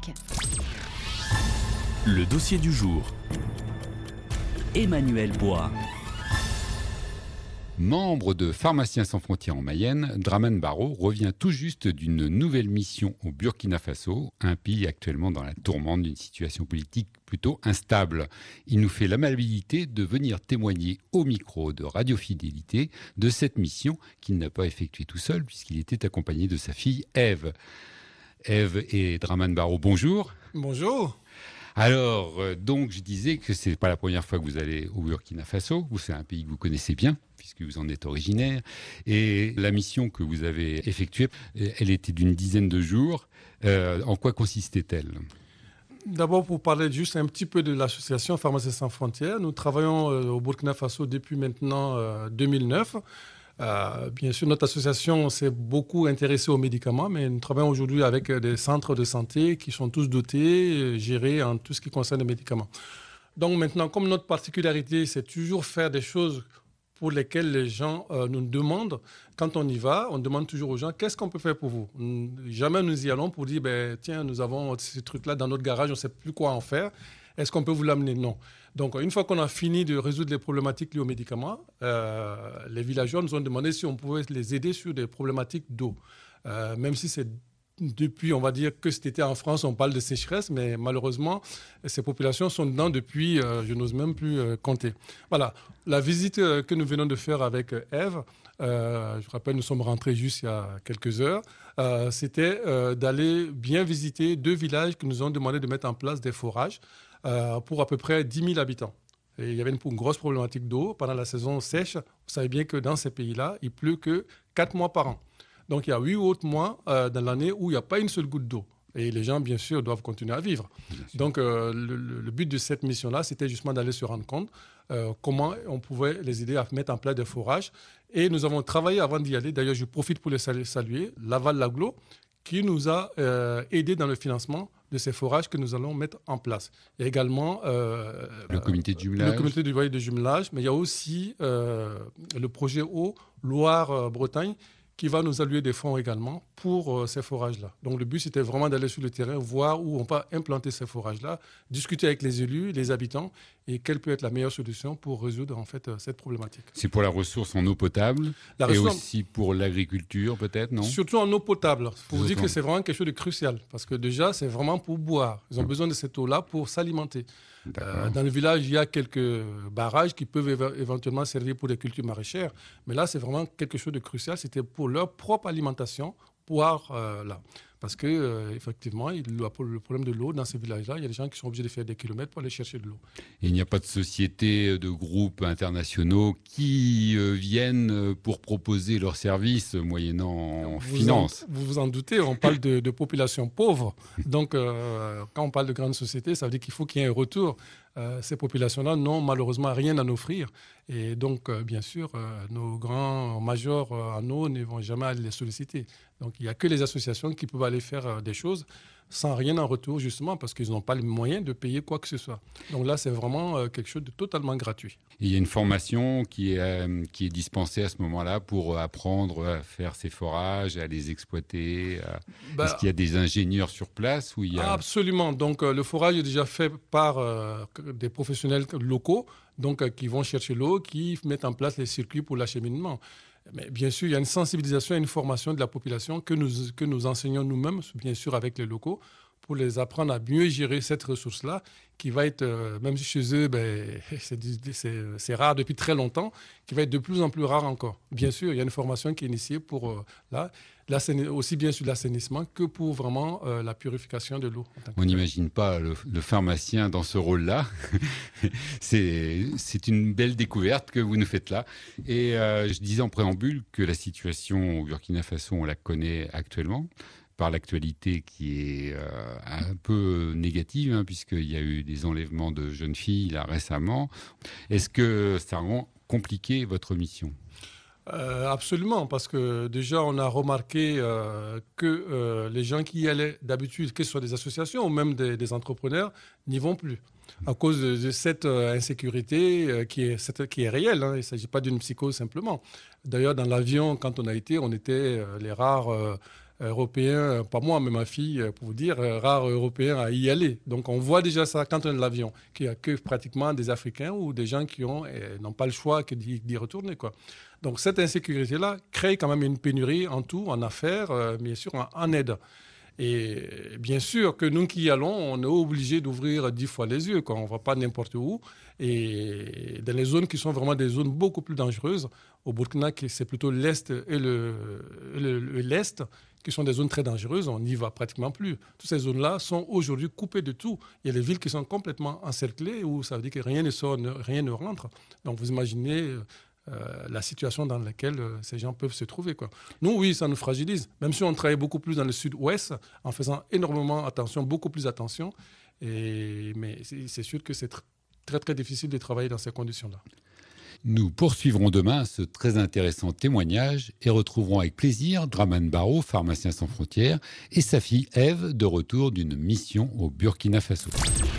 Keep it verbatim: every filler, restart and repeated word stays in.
Afrique. Le dossier du jour. Emmanuel Bois. Membre de Pharmaciens sans frontières en Mayenne, Dramane Barro revient tout juste d'une nouvelle mission au Burkina Faso, un pays actuellement dans la tourmente d'une situation politique plutôt instable. Il nous fait l'amabilité de venir témoigner au micro de Radio Fidélité de cette mission qu'il n'a pas effectuée tout seul puisqu'il était accompagné de sa fille Ève. Ève et Dramane Barro, bonjour. Bonjour. Alors, euh, donc, je disais que c'est pas la première fois que vous allez au Burkina Faso. C'est un pays que vous connaissez bien, puisque vous en êtes originaire. Et la mission que vous avez effectuée, elle était d'une dizaine de jours. Euh, en quoi consistait-elle ? D'abord, pour parler juste un petit peu de l'association Pharmaciens sans frontières, nous travaillons euh, au Burkina Faso depuis maintenant euh, deux mille neuf. Euh, bien sûr, notre association s'est beaucoup intéressée aux médicaments, mais nous travaillons aujourd'hui avec des centres de santé qui sont tous dotés, euh, gérés en tout ce qui concerne les médicaments. Donc maintenant, comme notre particularité, c'est toujours faire des choses pour lesquelles les gens euh, nous demandent. Quand on y va, on demande toujours aux gens, qu'est-ce qu'on peut faire pour vous ? Jamais nous y allons pour dire, ben, tiens, nous avons ce truc-là dans notre garage, on ne sait plus quoi en faire. Est-ce qu'on peut vous l'amener ? Non. Donc, une fois qu'on a fini de résoudre les problématiques liées aux médicaments, euh, les villageois nous ont demandé si on pouvait les aider sur des problématiques d'eau. Euh, même si c'est depuis, on va dire que cet été en France, on parle de sécheresse, mais malheureusement, ces populations sont dedans depuis, euh, je n'ose même plus euh, compter. Voilà, la visite euh, que nous venons de faire avec euh, Ève, euh, je rappelle, nous sommes rentrés juste il y a quelques heures, euh, c'était euh, d'aller bien visiter deux villages qui nous ont demandé de mettre en place des forages euh, pour à peu près dix mille habitants. Et il y avait une, une grosse problématique d'eau. Pendant la saison sèche, vous savez bien que dans ces pays-là, il pleut que quatre mois par an. Donc, il y a huit autres mois euh, dans l'année où il n'y a pas une seule goutte d'eau. Et les gens, bien sûr, doivent continuer à vivre. Donc, euh, le, le but de cette mission-là, c'était justement d'aller se rendre compte euh, comment on pouvait les aider à mettre en place des forages. Et nous avons travaillé avant d'y aller. D'ailleurs, je profite pour les saluer. Laval Laglo, qui nous a euh, aidés dans le financement de ces forages que nous allons mettre en place. Il y a également euh, le comité de jumelage. Le comité du de jumelage, mais il y a aussi euh, le projet Eau Loire-Bretagne, qui va nous allouer des fonds également pour euh, ces forages-là. Donc le but, c'était vraiment d'aller sur le terrain, voir où on va implanter ces forages-là, discuter avec les élus, les habitants, et quelle peut être la meilleure solution pour résoudre en fait euh, cette problématique. C'est pour la ressource en eau potable la et ressource... aussi pour l'agriculture peut-être, non ? Surtout en eau potable. Il faut vous dire que c'est vraiment quelque chose de crucial, parce que déjà, c'est vraiment pour boire. Ils ont besoin de cette eau-là pour s'alimenter. Euh, dans le village, il y a quelques barrages qui peuvent éve- éventuellement servir pour des cultures maraîchères. Mais là, c'est vraiment quelque chose de crucial. C'était pour leur propre alimentation, boire euh, là. Parce qu'effectivement, euh, le problème de l'eau dans ces villages-là, il y a des gens qui sont obligés de faire des kilomètres pour aller chercher de l'eau. Et il n'y a pas de sociétés, de groupes internationaux qui euh, viennent pour proposer leurs services moyennant vous finances. En, vous vous en doutez, on parle de, de populations pauvres. Donc, euh, quand on parle de grandes sociétés, ça veut dire qu'il faut qu'il y ait un retour. Euh, ces populations-là n'ont malheureusement rien à nous offrir. Et donc, euh, bien sûr, euh, nos grands majors euh, en eau ne vont jamais aller les solliciter. Donc, il n'y a que les associations qui peuvent aller faire euh, des choses sans rien en retour, justement, parce qu'ils n'ont pas les moyens de payer quoi que ce soit. Donc là, c'est vraiment euh, quelque chose de totalement gratuit. Et il y a une formation qui est, euh, qui est dispensée à ce moment-là pour apprendre à faire ces forages, à les exploiter. À... Bah, est-ce qu'il y a des ingénieurs sur place ou il y a... Absolument. Donc, euh, le forage est déjà fait par euh, des professionnels locaux donc, euh, qui vont chercher l'eau, qui mettent en place les circuits pour l'acheminement. Mais bien sûr, il y a une sensibilisation et une formation de la population que nous, que nous enseignons nous-mêmes, bien sûr, avec les locaux, pour les apprendre à mieux gérer cette ressource-là, qui va être, euh, même si chez eux, ben, c'est, c'est, c'est rare depuis très longtemps, qui va être de plus en plus rare encore. Bien sûr, il y a une formation qui est initiée pour, euh, là, aussi bien sur l'assainissement que pour vraiment euh, la purification de l'eau. On n'imagine pas le, le pharmacien dans ce rôle-là. c'est, c'est une belle découverte que vous nous faites là. Et euh, je disais en préambule que la situation au Burkina Faso, on la connaît actuellement, par l'actualité qui est euh, un peu négative, hein, puisqu'il y a eu des enlèvements de jeunes filles là récemment. Est-ce que ça rend compliqué votre mission ? Euh, absolument, parce que déjà, on a remarqué euh, que euh, les gens qui y allaient d'habitude, que ce soit des associations ou même des, des entrepreneurs, n'y vont plus. À cause de, de cette euh, insécurité euh, qui, est, cette, qui est réelle. Hein, il ne s'agit pas d'une psychose simplement. D'ailleurs, dans l'avion, quand on a été, on était euh, les rares euh, Européens, pas moi, mais ma fille, pour vous dire, rares Européens à y aller. Donc on voit déjà ça quand on est dans l'avion, qu'il n'y a que pratiquement des Africains ou des gens qui ont, eh, n'ont pas le choix que d'y, d'y retourner, quoi. Donc cette insécurité-là crée quand même une pénurie en tout, en affaires, euh, bien sûr, en, en aide. Et bien sûr que nous qui y allons, on est obligé d'ouvrir dix fois les yeux, quoi. On ne va pas n'importe où. Et dans les zones qui sont vraiment des zones beaucoup plus dangereuses, au Burkina, c'est plutôt l'Est et, le, le, le, l'Est, qui sont des zones très dangereuses, on n'y va pratiquement plus. Toutes ces zones-là sont aujourd'hui coupées de tout. Il y a des villes qui sont complètement encerclées, où ça veut dire que rien ne sort, rien ne rentre. Donc vous imaginez... Euh, la situation dans laquelle euh, ces gens peuvent se trouver, quoi. Nous, oui, ça nous fragilise. Même si on travaille beaucoup plus dans le sud-ouest, en faisant énormément attention, beaucoup plus attention. Et, mais c'est, c'est sûr que c'est tr- très, très difficile de travailler dans ces conditions-là. Nous poursuivrons demain ce très intéressant témoignage et retrouverons avec plaisir Dramane Barrow, pharmacien sans frontières, et sa fille Ève, de retour d'une mission au Burkina Faso.